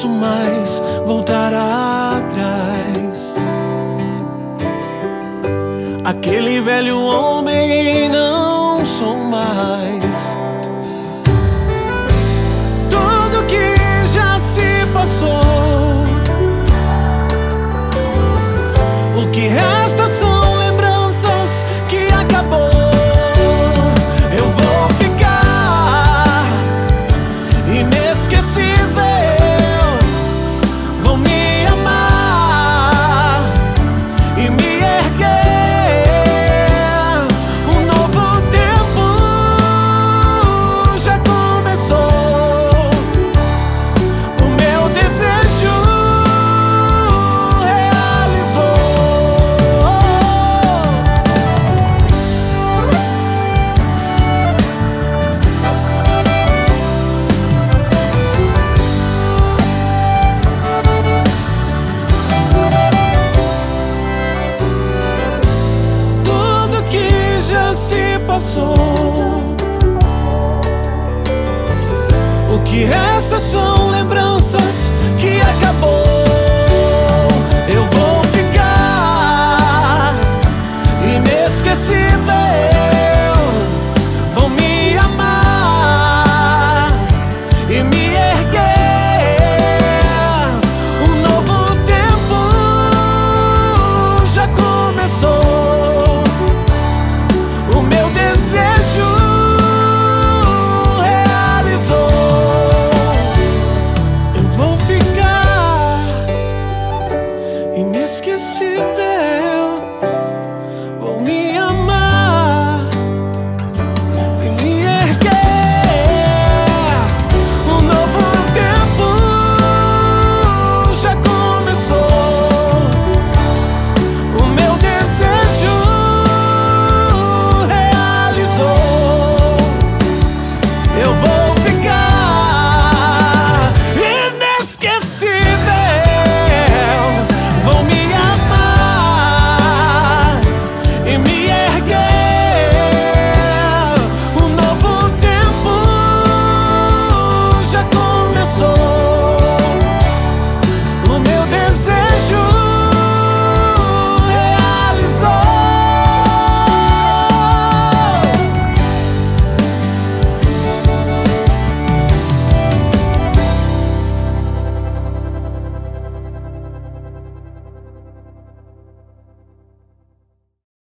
posso mais voltar atrás. Aquele velho homem não sou mais. Tudo que já se passou, o que resta são lembranças que acabou. Eu vou ficar inesquecível, vou me amar e me erguer. Um novo tempo já começou, o meu desejo se passou. O que resta são lembranças